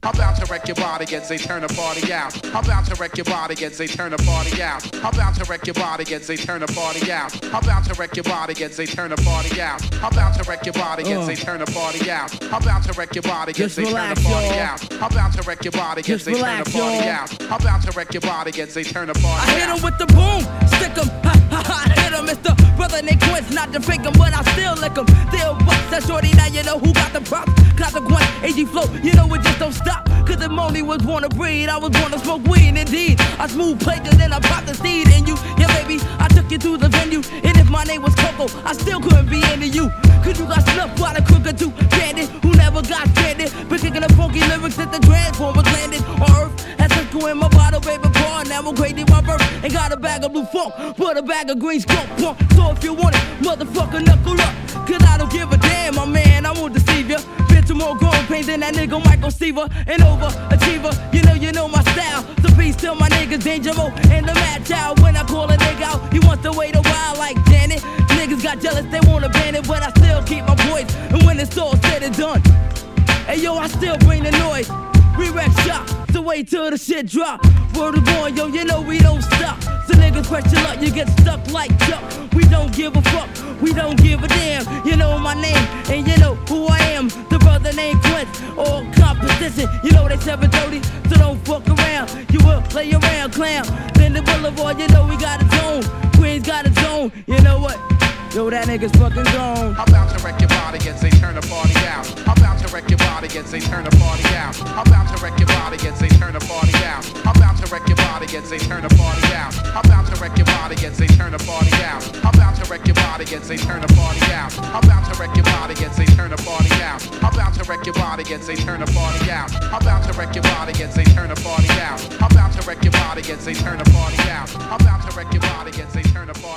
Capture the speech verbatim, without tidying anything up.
I'm about to wreck your body as they turn the party out. I'm about to wreck your body as they turn the party out. I'm about to wreck your body as they turn the party out. I'm about to wreck your body as they turn the party out. I'm about to wreck your body as they turn the party out. I'm about to wreck your body as they turn the party out. I'm about to wreck your body as they turn the party out. I'm about to wreck your body as they turn the party out. I hit him with the boom, stick him, ha ha ha, hit him. It's the brother named Quince, not to fake him, but I still lick him. Still bust that shorty, now you know who got the props. Consequence, A G flow, you know it just don't stop. Cause the only was born to breed, I was born to smoke weed, indeed. I smooth played it, then I popped the seed in you. Yeah, baby, I took you to the venue. And if my name was Coco, I still couldn't be into you. Cause you got snuffed by the crooked too bandit who never got stranded. Been kicking the funky lyrics that the transformers landed on earth. Had Cisco in my bottle, baby, pour. Now I'm crazy my birth. Ain't got a bag of blue funk, but a bag of green skunk punk. So if you want it, motherfucker, knuckle up. Cause I don't give a damn, my man, I won't deceive ya. Bitch, I'm more growing pains than that nigga Michael Seaver. An overachiever, you know, you know my style. So please tell my niggas Danger Mo and the Mad Child. When I call a nigga out, he wants to wait a while like Janet. Niggas got jealous, they wanna ban it, but I still keep my voice. And when it's all said and done, hey yo, I still bring the noise. Re-wreck shop, so wait till the shit drop. Word is born, yo, you know we don't stop. So niggas question luck, you get stuck like Chuck. We don't give a fuck, we don't give a damn. You know my name, and you know who I am. The brother named Quince, all competition. You know they seven thirty, so don't fuck around. You will play around, clown. Then the boulevard, you know we got a zone. Queens got a zone, you know what? Yo, that nigga's fucking gone. I'm about to wreck your body as they turn the party out. I'm about to wreck your body as they turn the party out. I'm about to wreck your body as they turn the party out. I'm about to wreck your body as they turn the party out. I'm about to wreck your body as they turn the party out. I'm about to wreck your body as they turn the party out. I'm about to wreck your body as they turn the party out. I'm about to wreck your body as they turn the party out. I'm about to wreck your body as they turn the party out. I'm about to wreck your body as they turn the party out. I'm about to wreck your body as they turn the party out.